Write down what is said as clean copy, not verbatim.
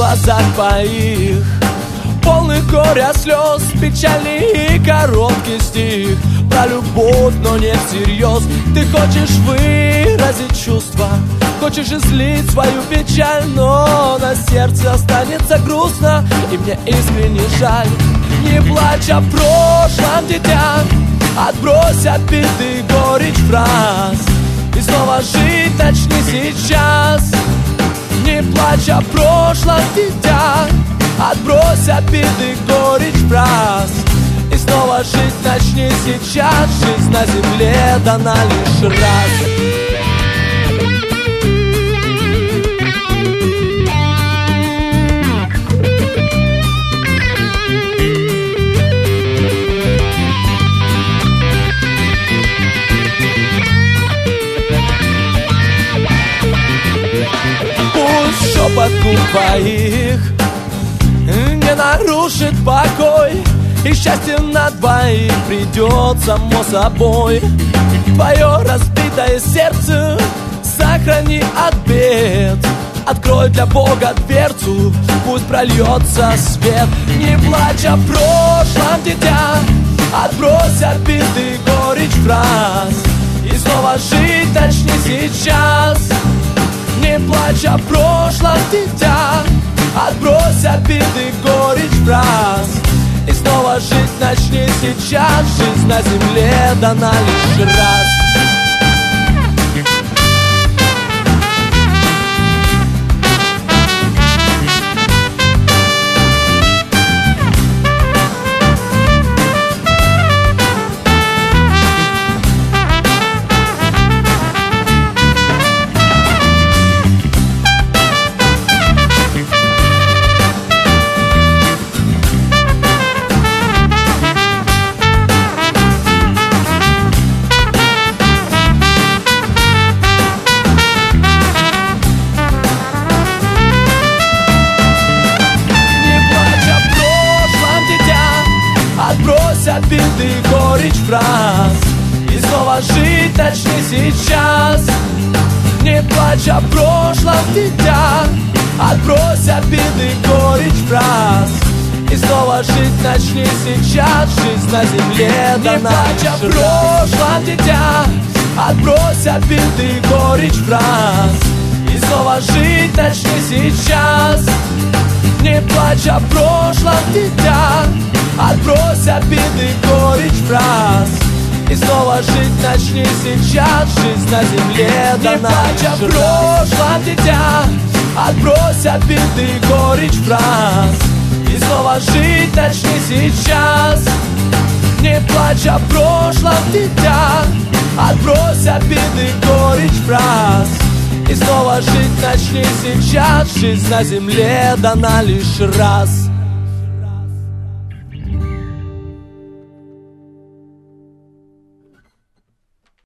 глазах твоих, полных горя, слез, печальный и короткий стих про любовь, но не всерьез. Ты хочешь выразить чувства, хочешь излить свою печаль, но на сердце останется грустно, и мне искренне жаль. Не плачь о прошлом, дитя, отбрось обиды, горечь фраз, и снова жить начни сейчас. Не плачь о прошлом, дитя, отбрось обиды, горечь фраз, и снова жить начни сейчас. Жизнь на земле дана лишь раз. Пусть шепот губ твоих не нарушит покой, и счастье на двоих придет само собой. Твое разбитое сердце сохрани от бед, открой для Бога дверцу, пусть прольется свет. Не плачь о прошлом, дитя, отбрось обиды, горечь фраз, и снова жить начни сейчас. Не плачь о прошлом, дитя, отбрось обиды, горечь фраз, и снова жить начни сейчас. Жизнь на земле дана лишь раз. Обиды, горечь фраз, и снова жить начни сейчас. Не плачь о прошлом, дитя, отбрось обиды, горечь фраз, и снова жить начни сейчас. Жизнь на земле дана. Не плачь о прошлом, дитя, отбрось обиды, горечь фраз, и снова жить начни сейчас. Не плачь о прошлом, дитя, отбрось обиды, горечь фраз, и снова жить начни сейчас. Жизнь на земле дана. Не плачь о прошлом, дитя, отбрось обиды, горечь фраз, и снова жить начни сейчас. Не плачь о прошлом, дитя, отбрось обиды, горечь фраз, и снова жить начни сейчас. Жизнь на земле дана лишь раз.